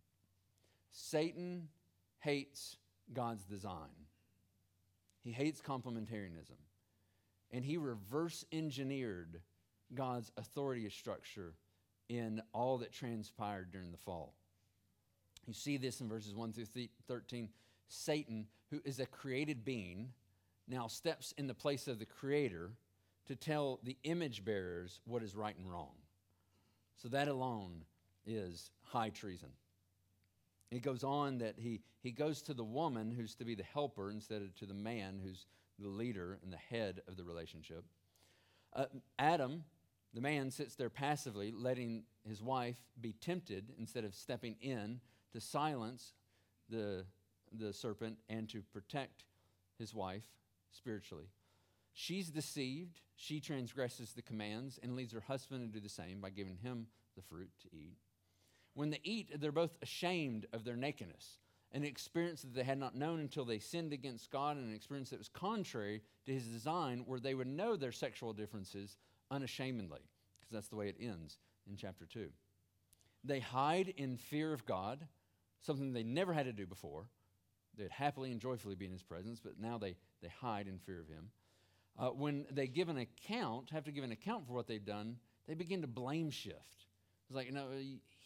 Speaker 1: Satan hates God's design. He hates complementarianism. And he reverse engineered God's authority structure in all that transpired during the fall. You see this in verses one through thirteen. Satan, who is a created being, now steps in the place of the Creator to tell the image bearers what is right and wrong. So that alone is high treason. It goes on that he, he goes to the woman who's to be the helper instead of to the man who's the leader and the head of the relationship. Uh, Adam, the man, sits there passively, letting his wife be tempted instead of stepping in to silence the, the serpent and to protect his wife spiritually. She's deceived. She transgresses the commands and leads her husband to do the same by giving him the fruit to eat. When they eat, they're both ashamed of their nakedness, an experience that they had not known until they sinned against God, and an experience that was contrary to his design, where they would know their sexual differences unashamedly, because that's the way it ends in chapter two. They hide in fear of God, something they never had to do before. They'd happily and joyfully be in his presence, but now they, they hide in fear of him. Uh, when they give an account, have to give an account for what they've done, they begin to blame shift. It's like, you know, he,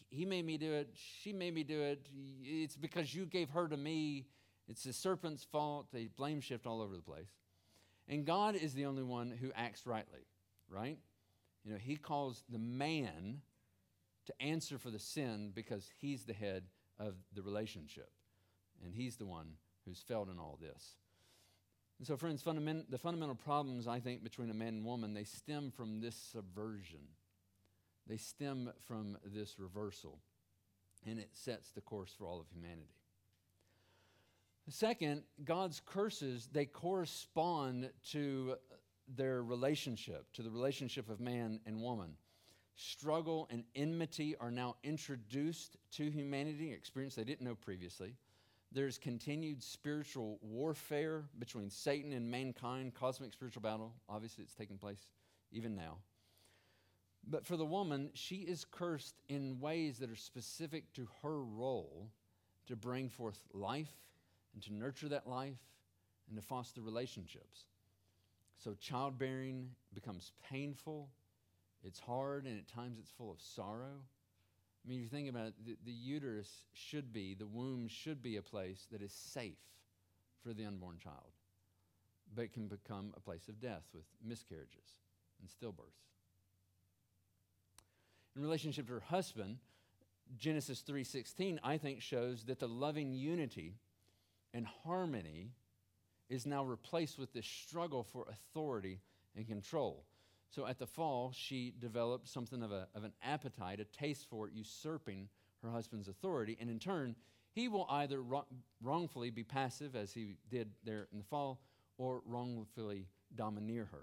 Speaker 1: he made me do it, she made me do it, it's because you gave her to me, it's the serpent's fault. They blame shift all over the place. And God is the only one who acts rightly, right? You know, he calls the man to answer for the sin because he's the head of the relationship. And he's the one who's failed in all this. And so, friends, fundament, the fundamental problems, I think, between a man and woman, they stem from this subversion. They stem from this reversal. And it sets the course for all of humanity. Second, God's curses, they correspond to their relationship, to the relationship of man and woman. Struggle and enmity are now introduced to humanity, experience they didn't know previously. There's continued spiritual warfare between Satan and mankind, cosmic spiritual battle. Obviously, it's taking place even now. But for the woman, she is cursed in ways that are specific to her role to bring forth life and to nurture that life and to foster relationships. So childbearing becomes painful, it's hard, and at times it's full of sorrow. I mean, if you think about it, the, the uterus should be, the womb should be a place that is safe for the unborn child, but it can become a place of death with miscarriages and stillbirths. In relationship to her husband, Genesis three sixteen, I think, shows that the loving unity and harmony is now replaced with this struggle for authority and control. So at the fall, she developed something of, a, of an appetite, a taste for usurping her husband's authority, and in turn, he will either wrong, wrongfully be passive, as he did there in the fall, or wrongfully domineer her.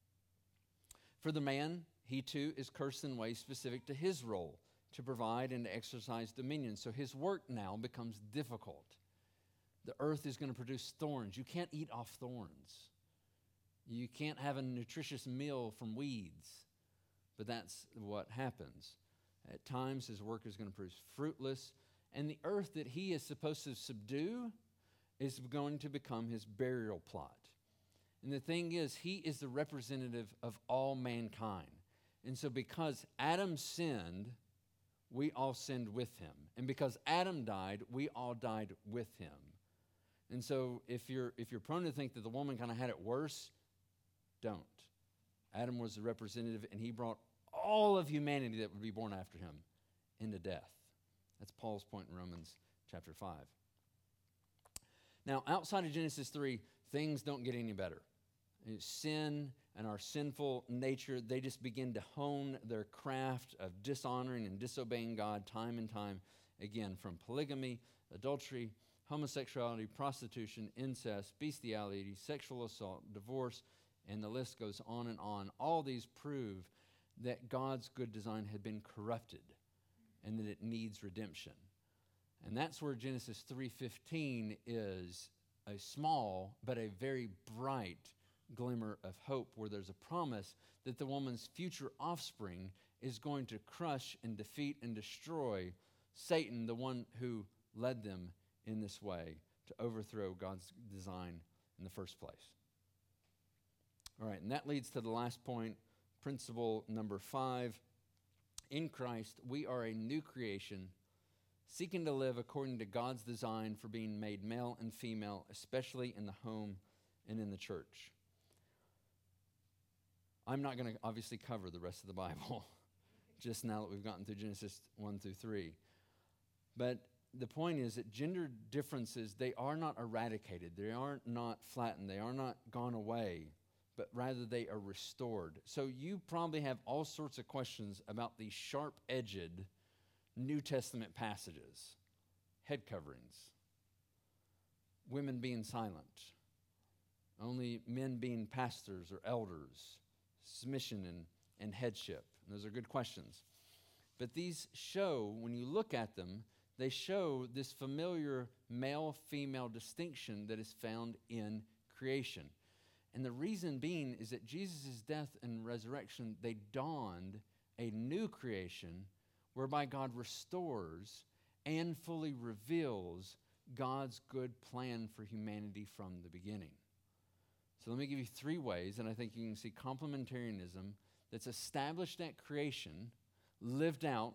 Speaker 1: For the man, he too is cursed in ways specific to his role, to provide and to exercise dominion. So his work now becomes difficult. The earth is going to produce thorns. You can't eat off thorns. You can't have a nutritious meal from weeds. But that's what happens. At times, his work is going to prove fruitless, and the earth that he is supposed to subdue is going to become his burial plot. And the thing is, he is the representative of all mankind. And so because Adam sinned, we all sinned with him. And because Adam died, we all died with him. And so if you're if you're prone to think that the woman kind of had it worse, don't. Adam was the representative, and he brought all of humanity that would be born after him into death. That's Paul's point in Romans chapter five. Now, outside of Genesis three, things don't get any better. Sin and our sinful nature, they just begin to hone their craft of dishonoring and disobeying God time and time again, from polygamy, adultery, homosexuality, prostitution, incest, bestiality, sexual assault, divorce, and the list goes on and on. All these prove that God's good design had been corrupted and that it needs redemption. And that's where Genesis three fifteen is a small but a very bright glimmer of hope, where there's a promise that the woman's future offspring is going to crush and defeat and destroy Satan, the one who led them in this way to overthrow God's design in the first place. All right, and that leads to the last point, principle number five. In Christ, we are a new creation, seeking to live according to God's design for being made male and female, especially in the home and in the church. I'm not going to obviously cover the rest of the Bible just now that we've gotten through Genesis one through three. But the point is that gender differences, they are not eradicated. They are not flattened. They are not gone away, but rather they are restored. So you probably have all sorts of questions about these sharp-edged New Testament passages. Head coverings. Women being silent. Only men being pastors or elders. Submission and, and headship. And those are good questions. But these show, when you look at them, they show this familiar male-female distinction that is found in creation. And the reason being is that Jesus' death and resurrection, they dawned a new creation whereby God restores and fully reveals God's good plan for humanity from the beginning. So let me give you three ways, and I think you can see complementarianism that's established at creation, lived out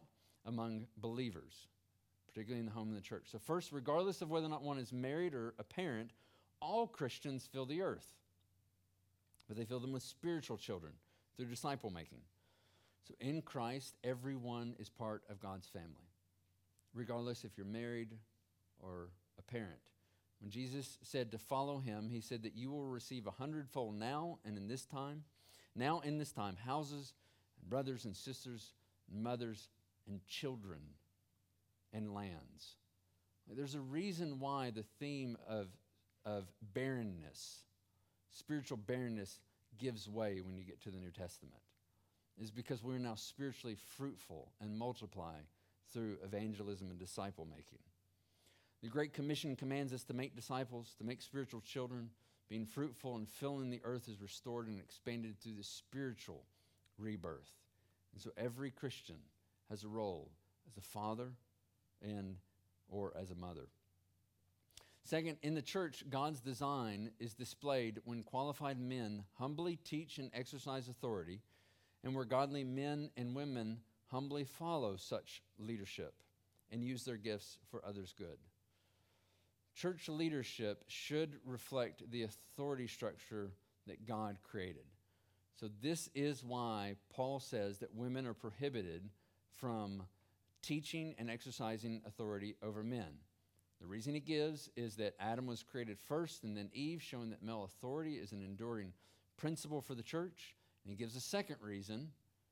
Speaker 1: among believers, particularly in the home of the church. So first, regardless of whether or not one is married or a parent, all Christians fill the earth. But they fill them with spiritual children through disciple making. So in Christ, everyone is part of God's family, regardless if you're married or a parent. When Jesus said to follow him, he said that you will receive a hundredfold now and in this time, now in this time, houses and brothers and sisters and mothers and children and lands. There's a reason why the theme of, of barrenness, spiritual barrenness, gives way when you get to the New Testament. Is because we're now spiritually fruitful and multiply through evangelism and disciple making. The Great Commission commands us to make disciples, to make spiritual children. Being fruitful and filling the earth is restored and expanded through the spiritual rebirth. And so every Christian has a role as a father and or as a mother. Second, in the church, God's design is displayed when qualified men humbly teach and exercise authority, and where godly men and women humbly follow such leadership and use their gifts for others' good. Church leadership should reflect the authority structure that God created. So this is why Paul says that women are prohibited from teaching and exercising authority over men. The reason he gives is that Adam was created first and then Eve, showing that male authority is an enduring principle for the church. And he gives a second reason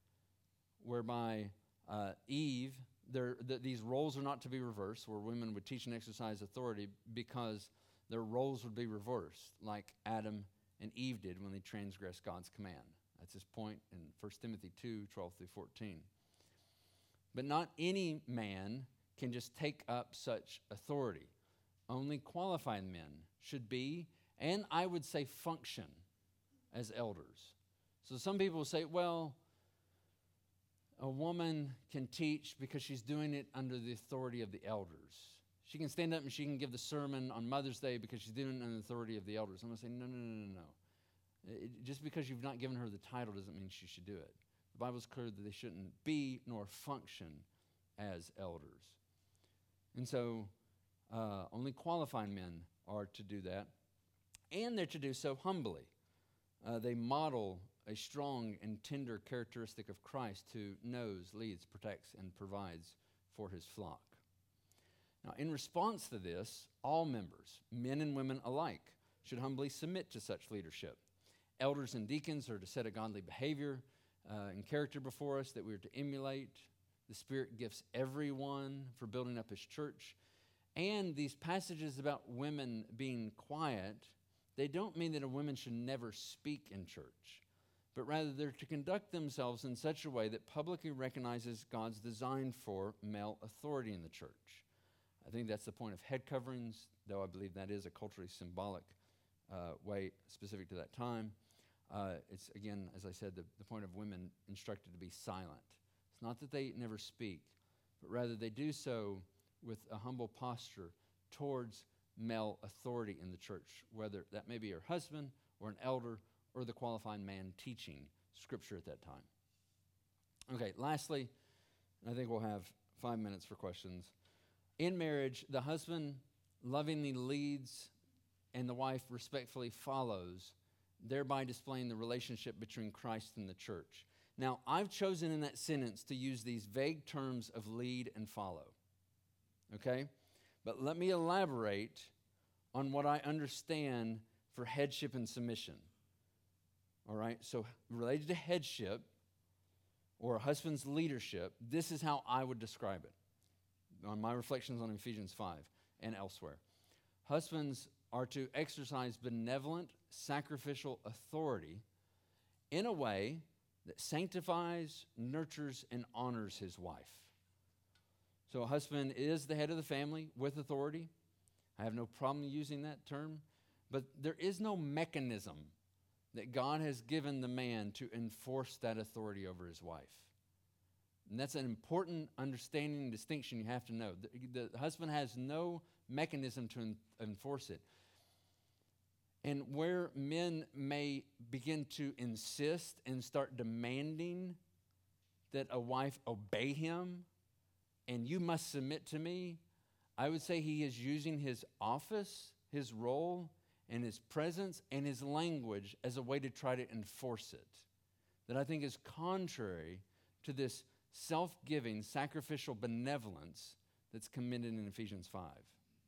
Speaker 1: whereby uh, Eve, th- these roles are not to be reversed, where women would teach and exercise authority because their roles would be reversed, like Adam and Eve did when they transgressed God's command. That's his point in First Timothy two, twelve through fourteen. But not any man can just take up such authority. Only qualified men should be, and I would say function, as elders. So some people will say, well, a woman can teach because she's doing it under the authority of the elders. She can stand up and she can give the sermon on Mother's Day because she's doing it under the authority of the elders. I'm going to say, no, no, no, no, no. It, just because you've not given her the title doesn't mean she should do it. The Bible's clear that they shouldn't be nor function as elders. And so uh, only qualified men are to do that, and they're to do so humbly. Uh, they model a strong and tender characteristic of Christ who knows, leads, protects, and provides for his flock. Now, in response to this, all members, men and women alike, should humbly submit to such leadership. Elders and deacons are to set a godly behavior uh, and character before us that we are to emulate. The Spirit gifts everyone for building up his church. And these passages about women being quiet, they don't mean that a woman should never speak in church, but rather they're to conduct themselves in such a way that publicly recognizes God's design for male authority in the church. I think that's the point of head coverings, though I believe that is a culturally symbolic uh, way specific to that time. Uh, it's, again, as I said, the, the point of women instructed to be silent. It's not that they never speak, but rather they do so with a humble posture towards male authority in the church, whether that may be her husband or an elder or the qualified man teaching Scripture at that time. Okay, lastly, I think we'll have five minutes for questions. In marriage, the husband lovingly leads and the wife respectfully follows, thereby displaying the relationship between Christ and the church. Now, I've chosen in that sentence to use these vague terms of lead and follow, okay? But let me elaborate on what I understand for headship and submission. All right, so related to headship or a husband's leadership, this is how I would describe it on my reflections on Ephesians five and elsewhere. Husbands are to exercise benevolent, sacrificial authority in a way that sanctifies, nurtures, and honors his wife. So a husband is the head of the family with authority. I have no problem using that term, but there is no mechanism that God has given the man to enforce that authority over his wife. And that's an important understanding and distinction you have to know. The, the husband has no mechanism to en- enforce it. And where men may begin to insist and start demanding that a wife obey him, and you must submit to me, I would say he is using his office, his role, and his presence and his language as a way to try to enforce it. That I think is contrary to this self-giving, sacrificial benevolence that's commended in Ephesians five.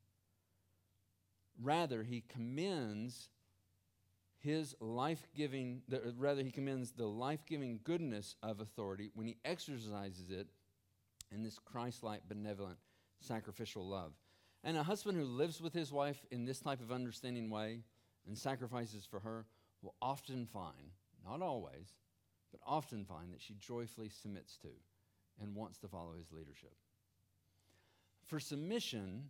Speaker 1: Rather, he commends his life-giving, the, rather he commends the life-giving goodness of authority when he exercises it in this Christ-like, benevolent, sacrificial love. And a husband who lives with his wife in this type of understanding way and sacrifices for her will often find, not always, but often find that she joyfully submits to and wants to follow his leadership. For submission,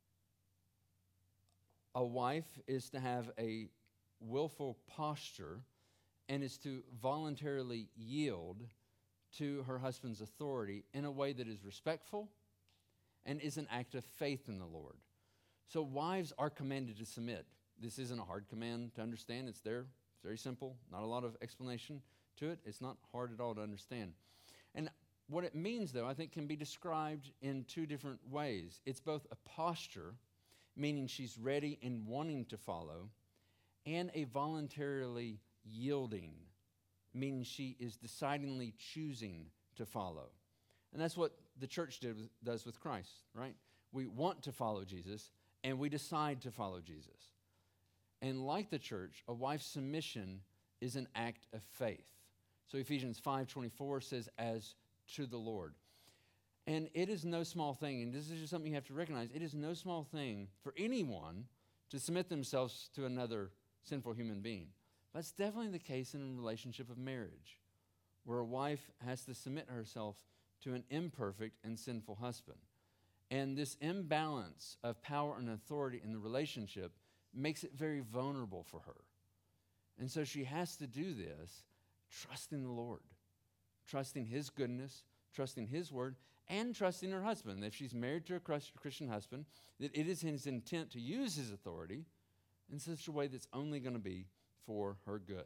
Speaker 1: a wife is to have a willful posture and is to voluntarily yield to her husband's authority in a way that is respectful and is an act of faith in the Lord. So wives are commanded to submit. This isn't a hard command to understand. It's there. It's very simple. Not a lot of explanation to it. It's not hard at all to understand. And what it means, though, I think can be described in two different ways. It's both a posture, meaning she's ready and wanting to follow, and a voluntarily yielding, meaning she is decidingly choosing to follow. And that's what the church did with, does with Christ, right? We want to follow Jesus, and we decide to follow Jesus. And like the church, a wife's submission is an act of faith. So Ephesians five twenty-four says, as to the Lord. And it is no small thing, and this is just something you have to recognize, it is no small thing for anyone to submit themselves to another sinful human being. That's definitely the case in a relationship of marriage, where a wife has to submit herself to an imperfect and sinful husband. And this imbalance of power and authority in the relationship makes it very vulnerable for her. And so she has to do this trusting the Lord, trusting his goodness, trusting his word, and trusting her husband. If she's married to a Christian husband, that it is his intent to use his authority in such a way that's only going to be for her good.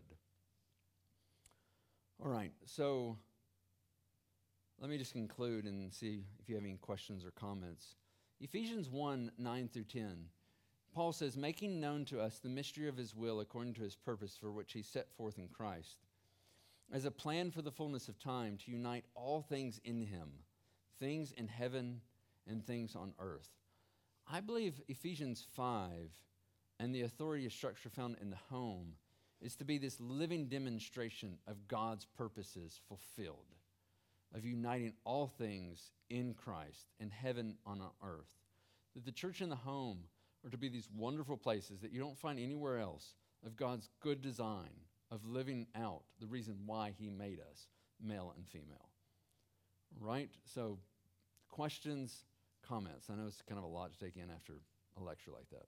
Speaker 1: All right, so let me just conclude and see if you have any questions or comments. Ephesians one, nine through ten, Paul says, making known to us the mystery of his will according to his purpose for which he set forth in Christ, as a plan for the fullness of time to unite all things in him, things in heaven and things on earth. I believe Ephesians five and the authority of structure found in the home is to be this living demonstration of God's purposes fulfilled, of uniting all things in Christ, in heaven on earth. That the church and the home are to be these wonderful places that you don't find anywhere else of God's good design of living out the reason why he made us, male and female. Right? So, questions, comments. I know it's kind of a lot to take in after a lecture like that.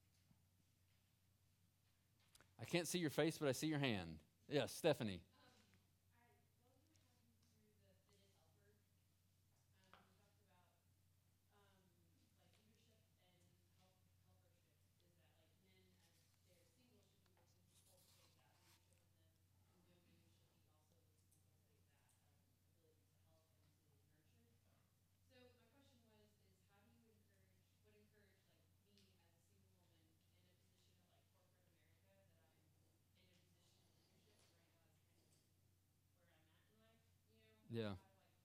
Speaker 1: I can't see your face, but I see your hand. Yes, Stephanie. Yeah.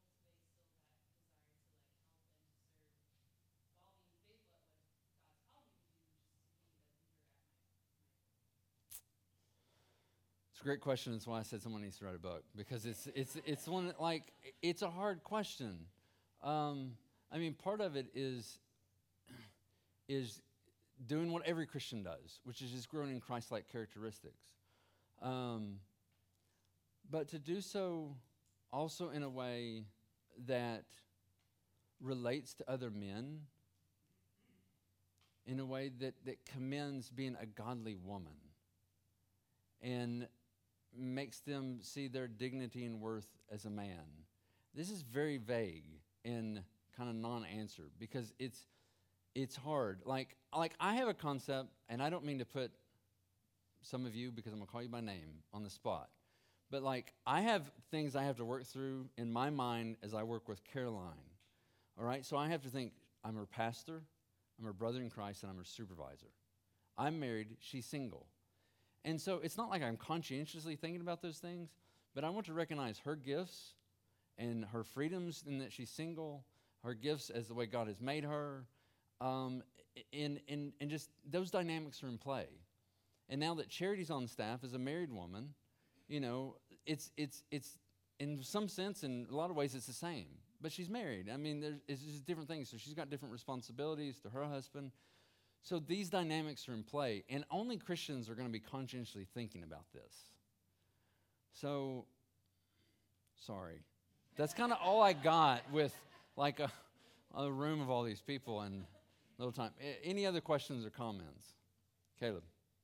Speaker 1: It's a great question. That's why I said someone needs to write a book, because it's it's it's one like it's a hard question. Um, I mean, part of it is is doing what every Christian does, which is just growing in Christ-like characteristics. Um, but to do so also in a way that relates to other men, in a way that, that commends being a godly woman and makes them see their dignity and worth as a man. This is very vague and kind of non-answer, because it's it's hard. Like, like I have a concept, and I don't mean to put some of you, because I'm going to call you by name, on the spot. But like, I have things I have to work through in my mind as I work with Caroline All right, so I have to think, I'm her pastor, I'm her brother in Christ, and I'm her supervisor. I'm married, she's single. And so it's not like I'm conscientiously thinking about those things, but I want to recognize her gifts and her freedoms in that she's single, her gifts as the way God has made her, um, and, and, and just those dynamics are in play. And now that Charity's on staff as a married woman, you know, it's it's it's in some sense, in a lot of ways, it's the same. But she's married. I mean, there's it's just different things. So she's got different responsibilities to her husband. So these dynamics are in play, and only Christians are going to be conscientiously thinking about this. So, sorry. That's kind of all I got with like a, a room of all these people and little time. A- any other questions or comments? Caleb.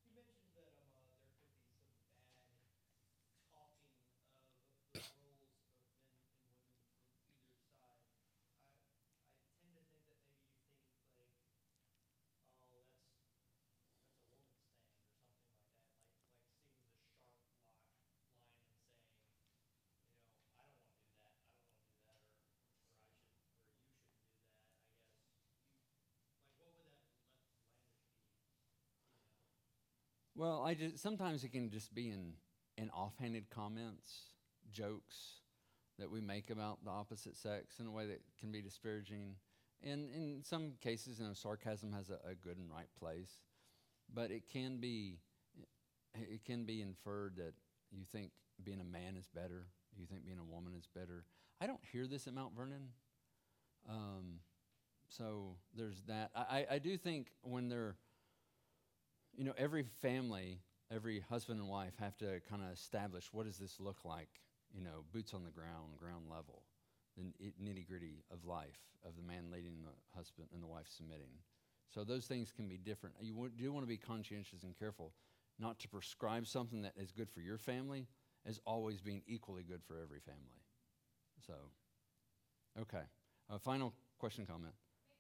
Speaker 1: Well, I just sometimes it can just be in in offhanded comments, jokes that we make about the opposite sex in a way that can be disparaging. And in some cases, you know, sarcasm has a, a good and right place, but it can be it can be inferred that you think being a man is better, you think being a woman is better. I don't hear this at Mount Vernon, um, so there's that. I, I, I do think when they're You know, every family, every husband and wife have to kind of establish what does this look like, you know, boots on the ground, ground level, the nitty gritty of life, of the man leading the husband and the wife submitting. So those things can be different. You w- do want to be conscientious and careful not to prescribe something that is good for your family as always being equally good for every family. So, okay. Uh, final question, comment.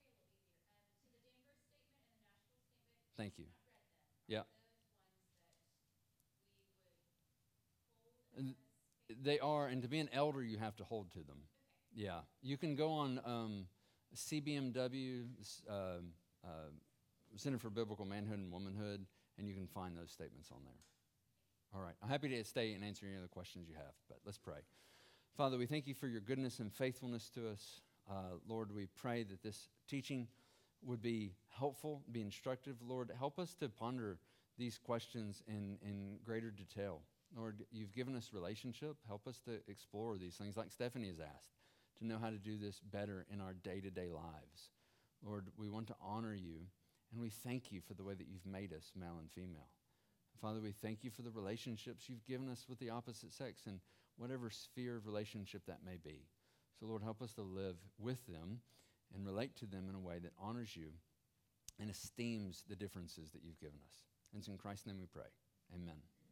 Speaker 1: Thank you. Yeah. And they are, and to be an elder, you have to hold to them. Yeah. You can go on um, C B M W, uh, uh, Center for Biblical Manhood and Womanhood, and you can find those statements on there. All right. I'm happy to stay and answer any other questions you have, but let's pray. Father, we thank you for your goodness and faithfulness to us. Uh, Lord, we pray that this teaching would be helpful, be instructive. Lord, help us to ponder these questions in, in greater detail. Lord, you've given us relationship. Help us to explore these things like Stephanie has asked, to know how to do this better in our day-to-day lives. Lord, we want to honor you, and we thank you for the way that you've made us, male and female. Father, we thank you for the relationships you've given us with the opposite sex and whatever sphere of relationship that may be. So, Lord, help us to live with them and relate to them in a way that honors you and esteems the differences that you've given us. And it's in Christ's name we pray. Amen.